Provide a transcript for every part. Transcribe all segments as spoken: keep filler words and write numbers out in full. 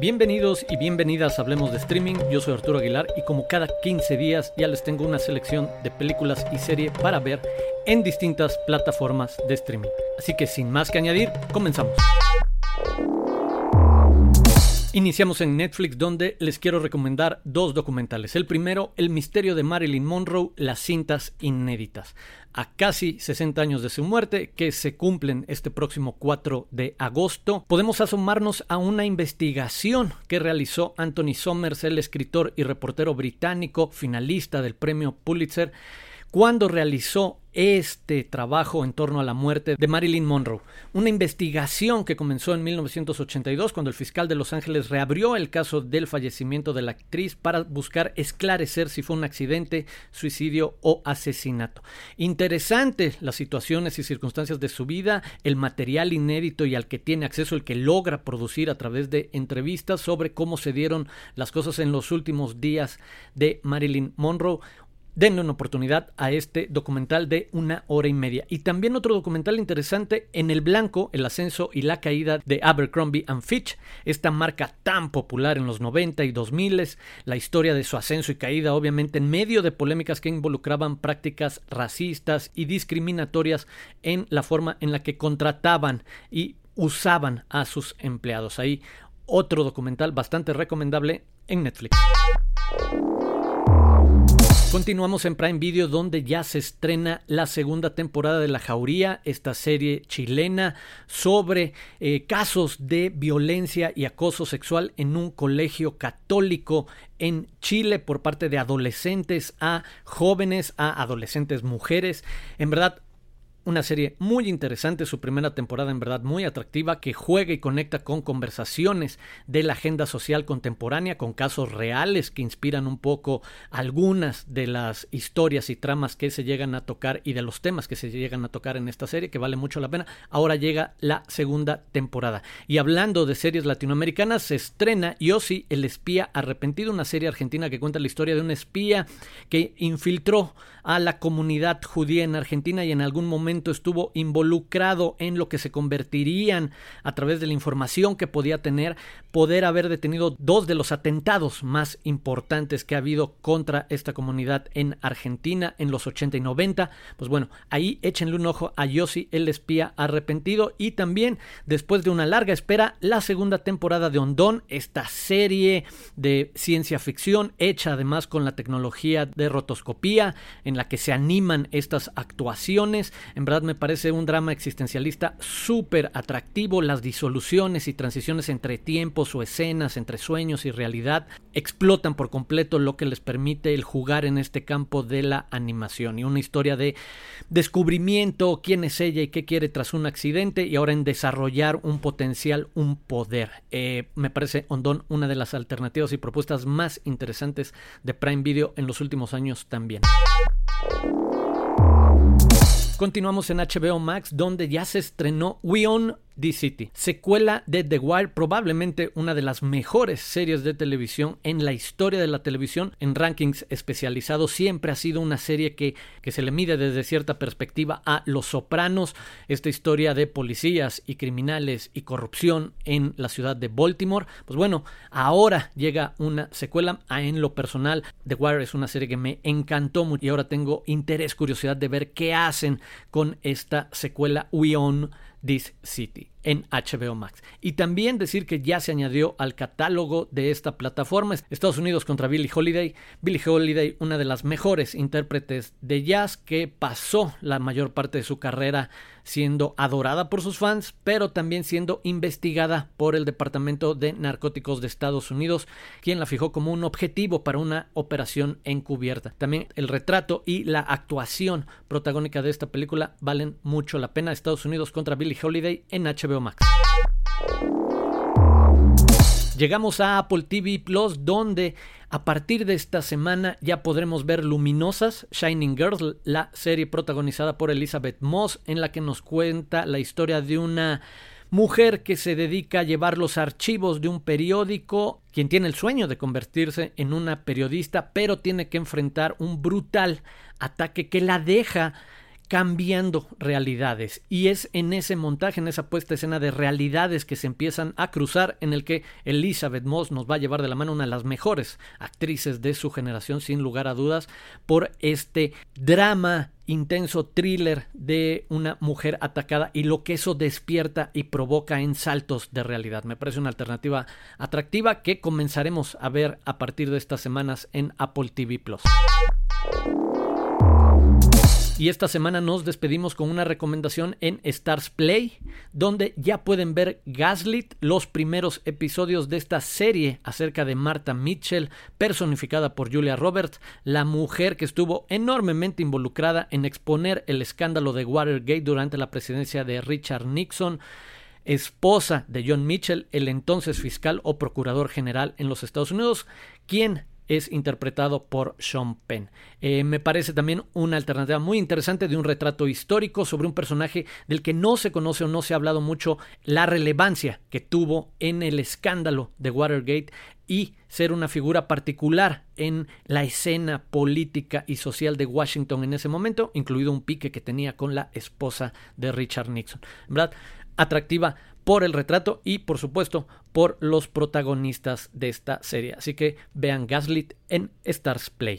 Bienvenidos y bienvenidas a Hablemos de Streaming, yo soy Arturo Aguilar y como cada quince días ya les tengo una selección de películas y series para ver en distintas plataformas de streaming. Así que sin más que añadir, comenzamos. Iniciamos en Netflix, donde les quiero recomendar dos documentales. El primero, El misterio de Marilyn Monroe, las cintas inéditas. A casi sesenta años de su muerte, que se cumplen este próximo cuatro de agosto, podemos asomarnos a una investigación que realizó Anthony Somers, el escritor y reportero británico, finalista del premio Pulitzer, cuando realizó este trabajo en torno a la muerte de Marilyn Monroe. Una investigación que comenzó en mil novecientos ochenta y dos, cuando el fiscal de Los Ángeles reabrió el caso del fallecimiento de la actriz para buscar esclarecer si fue un accidente, suicidio o asesinato. Interesante las situaciones y circunstancias de su vida, el material inédito y al que tiene acceso, el que logra producir a través de entrevistas sobre cómo se dieron las cosas en los últimos días de Marilyn Monroe. Denle una oportunidad a este documental de una hora y media. Y también otro documental interesante, En el Blanco, el ascenso y la caída de Abercrombie and Fitch, esta marca tan popular en los noventa y dos mil, la historia de su ascenso y caída, obviamente en medio de polémicas que involucraban prácticas racistas y discriminatorias en la forma en la que contrataban y usaban a sus empleados. Ahí otro documental bastante recomendable en Netflix. Continuamos en Prime Video, donde ya se estrena la segunda temporada de La Jauría, esta serie chilena sobre eh, casos de violencia y acoso sexual en un colegio católico en Chile por parte de adolescentes a jóvenes, a adolescentes mujeres. En verdad, una serie muy interesante, su primera temporada en verdad muy atractiva, que juega y conecta con conversaciones de la agenda social contemporánea, con casos reales que inspiran un poco algunas de las historias y tramas que se llegan a tocar y de los temas que se llegan a tocar en esta serie, que vale mucho la pena. Ahora llega la segunda temporada. Y hablando de series latinoamericanas, se estrena Yossi, el espía arrepentido, una serie argentina que cuenta la historia de un espía que infiltró a la comunidad judía en Argentina y en algún momento estuvo involucrado en lo que se convertirían, a través de la información que podía tener, poder haber detenido dos de los atentados más importantes que ha habido contra esta comunidad en Argentina en los ochenta y noventa. Pues bueno, ahí échenle un ojo a Yossi, el espía arrepentido. Y también, después de una larga espera, la segunda temporada de Ondón, esta serie de ciencia ficción hecha además con la tecnología de rotoscopía, en la que se animan estas actuaciones. En verdad me parece un drama existencialista súper atractivo. Las disoluciones y transiciones entre tiempos o escenas, entre sueños y realidad, explotan por completo lo que les permite el jugar en este campo de la animación. Y una historia de descubrimiento, quién es ella y qué quiere tras un accidente, y ahora en desarrollar un potencial, un poder. Eh, me parece Ondón una de las alternativas y propuestas más interesantes de Prime Video en los últimos años también. Continuamos en H B O Max, donde ya se estrenó We Own This City, secuela de The Wire, probablemente una de las mejores series de televisión en la historia de la televisión. En rankings especializados siempre ha sido una serie que, que se le mide desde cierta perspectiva a Los Sopranos, esta historia de policías y criminales y corrupción en la ciudad de Baltimore. Pues bueno, ahora llega una secuela. En lo personal, The Wire es una serie que me encantó mucho y ahora tengo interés, curiosidad de ver qué hacen con esta secuela We Own This City en H B O Max. Y también decir que ya se añadió al catálogo de esta plataforma Estados Unidos contra Billie Holiday. Billie Holiday, una de las mejores intérpretes de jazz, que pasó la mayor parte de su carrera siendo adorada por sus fans, pero también siendo investigada por el Departamento de Narcóticos de Estados Unidos, quien la fijó como un objetivo para una operación encubierta. También el retrato y la actuación protagónica de esta película valen mucho la pena. Estados Unidos contra Billie Holiday en H B O Max. Llegamos a Apple T V Plus, donde a partir de esta semana ya podremos ver Luminosas, Shining Girls, la serie protagonizada por Elizabeth Moss, en la que nos cuenta la historia de una mujer que se dedica a llevar los archivos de un periódico, quien tiene el sueño de convertirse en una periodista, pero tiene que enfrentar un brutal ataque que la deja cambiando realidades, y es en ese montaje, en esa puesta a escena de realidades que se empiezan a cruzar, en el que Elisabeth Moss nos va a llevar de la mano, una de las mejores actrices de su generación sin lugar a dudas, por este drama intenso, thriller de una mujer atacada y lo que eso despierta y provoca en saltos de realidad. Me parece una alternativa atractiva que comenzaremos a ver a partir de estas semanas en Apple T V Plus. Y esta semana nos despedimos con una recomendación en Stars Play, donde ya pueden ver Gaslit, los primeros episodios de esta serie acerca de Martha Mitchell, personificada por Julia Roberts, la mujer que estuvo enormemente involucrada en exponer el escándalo de Watergate durante la presidencia de Richard Nixon, esposa de John Mitchell, el entonces fiscal o procurador general en los Estados Unidos, quien es interpretado por Sean Penn. Eh, me parece también una alternativa muy interesante de un retrato histórico sobre un personaje del que no se conoce o no se ha hablado mucho la relevancia que tuvo en el escándalo de Watergate y ser una figura particular en la escena política y social de Washington en ese momento, incluido un pique que tenía con la esposa de Richard Nixon. ¿Verdad? Atractiva por el retrato y, por supuesto, por los protagonistas de esta serie. Así que vean Gaslit en Stars Play.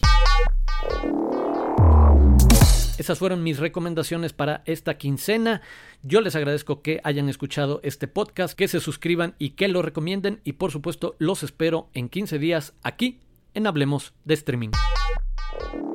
Esas fueron mis recomendaciones para esta quincena. Yo les agradezco que hayan escuchado este podcast, que se suscriban y que lo recomienden. Y, por supuesto, los espero en quince días aquí en Hablemos de Streaming.